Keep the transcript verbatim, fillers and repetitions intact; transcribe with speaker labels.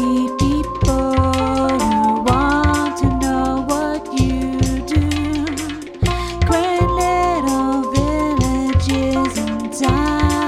Speaker 1: meet people who want to know what you do. Quaint little villages and towns.